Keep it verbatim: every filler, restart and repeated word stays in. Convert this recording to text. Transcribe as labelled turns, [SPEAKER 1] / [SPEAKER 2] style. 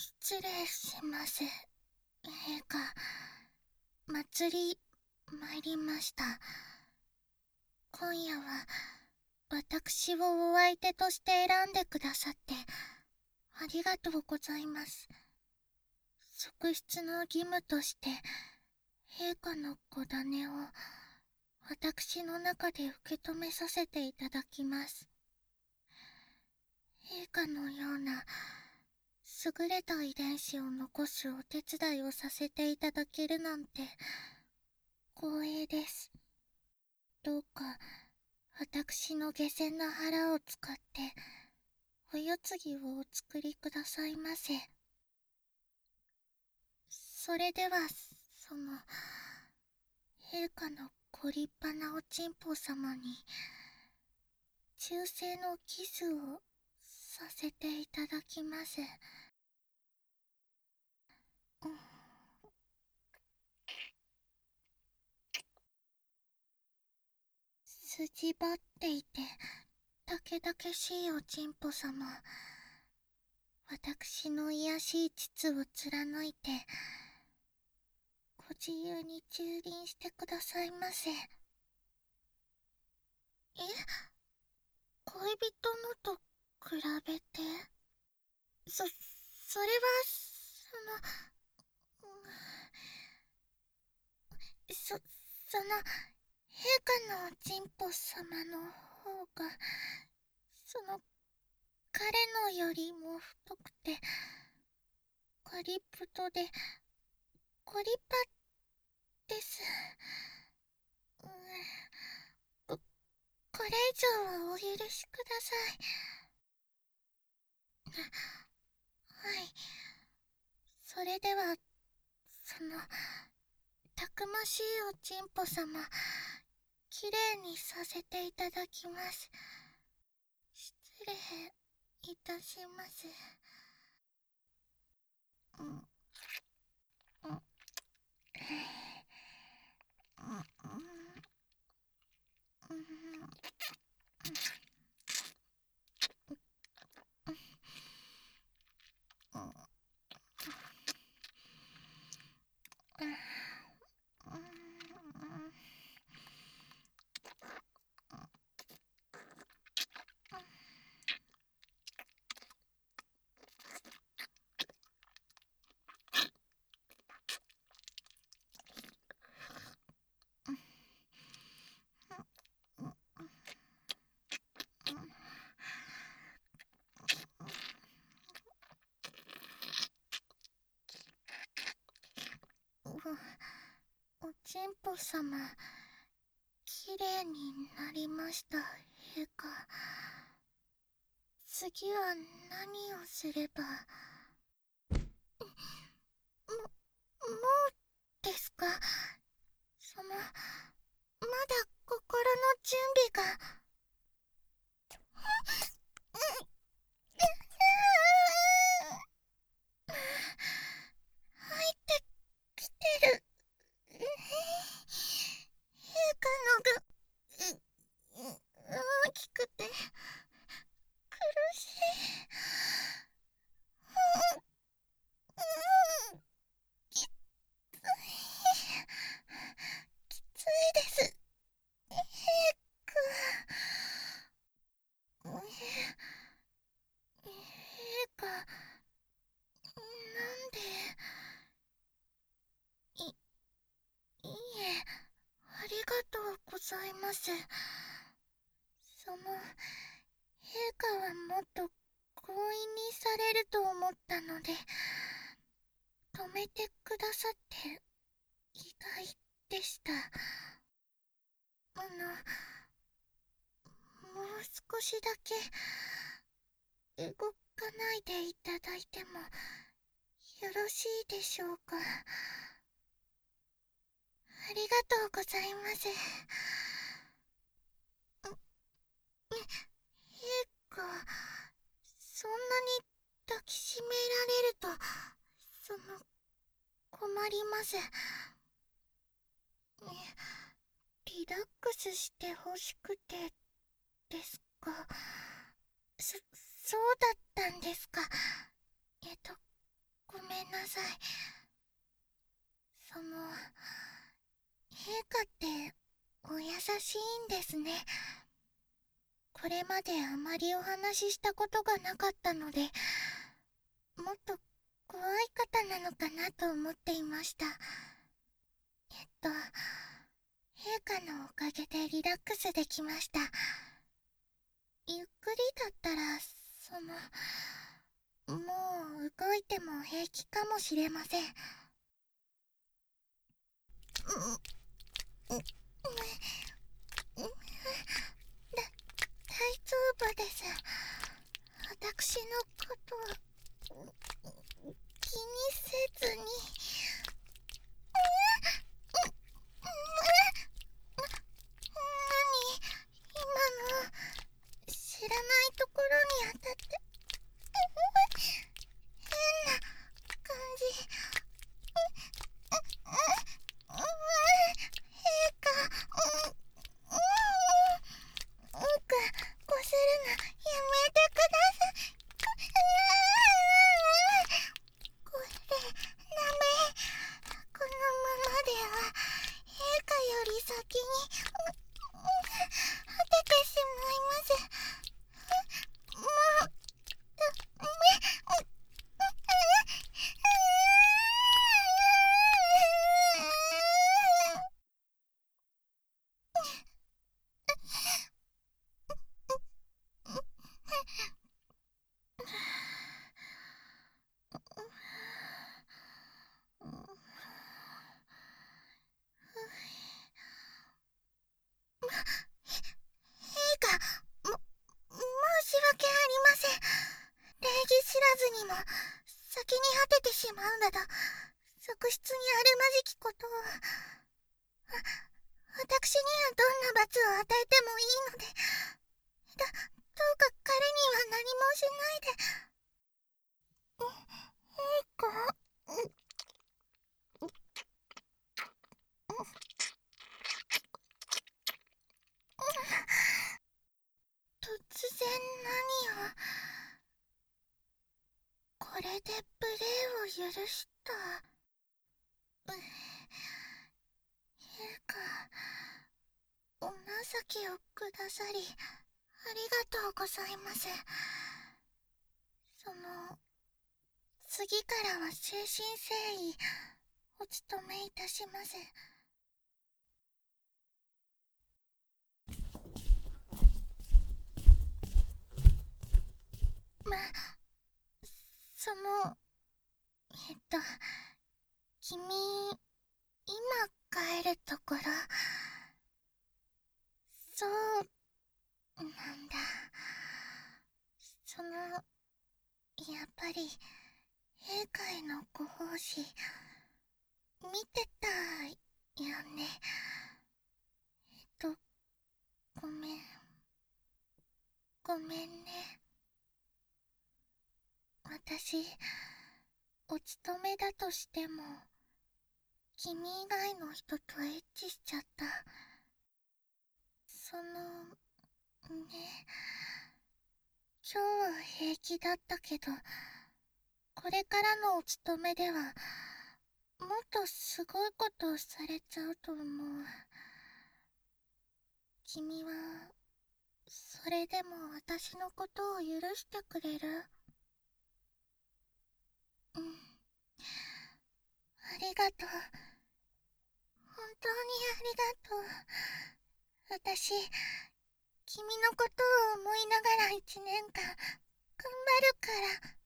[SPEAKER 1] 失礼します。陛下、祭り、参りました。今夜は、私をお相手として選んでくださって、ありがとうございます。側室の義務として、陛下のご種を、私の中で受け止めさせていただきます。陛下のような、優れた遺伝子を残すお手伝いをさせていただけるなんて光栄です。どうか私の下賤な腹を使ってお世継ぎをお作りくださいませ。それではその陛下のご立派なおちんぽ様に忠誠のキスをさせていただきます。筋張っていてたけだけしいおちんぽ様、私の卑しい膣を貫いてご自由に蹂躙してくださいませ。え、恋人のと比べてそ、それはその、そ、その、陛下のおちんぽ様の方が、その、彼のよりも太くて、ガリプトで、ゴリパです。うん、こ、これ以上はお許しください。はい。それでは、その、たくましいおちんぽ様、きれいにさせていただきます。失礼いたします。うん、うん、うん、うん、うん、おちんぽ様、きれいになりました、陛下。次は何をすれば。も、もうですか？その、まだ心の準備が。入ってきてる。陛下のが、大きくて、苦しい。きつい。きついです。陛下。陛下、なんで。い、いいえ、ありがとうございます。その、陛下はもっと強引にされると思ったので、止めてくださって意外でした。あの、もう少しだけ動かないでいただいてもよろしいでしょうか。ありがとうございます。え、陛下、そんなに抱きしめられると、その、困ります。リラックスしてほしくてですか。そ、そうだったんですか。えっと、 しいんですね。これまであまりお話ししたことがなかったので、もっと怖い方なのかなと思っていました。えっと、陛下のおかげでリラックスできました。ゆっくりだったら、その、もう動いても平気かもしれません。うん、うん、うん、だ、大丈夫です。私のことは気にせずに。何今の、知らないところに当たって変な感じ。陛下、うん、奥こするのやめてください。これダメ。このままでは陛下より先に果ててしまいます。もうダメ。陛下、も、申し訳ありません。礼儀知らずにも先に果ててしまうなど側室にあるまじきことを。わ私にはどんな罰を与えてもいいので、ど、どうか彼には何もしないで。陛下、突然何を。これで無礼を許した。う陛下、お情けをくださりありがとうございます。その次からは誠心誠意お務めいたします。ま、その、えっと、君、今帰るところ。そうなんだ。その、やっぱり、陛下へのご奉仕、見てたよね。えっと、ごめん。ごめんね。私、お勤めだとしても、君以外の人とエッチしちゃった。その、ね、今日は平気だったけど、これからのお勤めでは、もっとすごいことをされちゃうと思う。君は、それでも私のことを許してくれる？うん。ありがとう。本当にありがとう。私、君のことを思いながら一年間、頑張るから。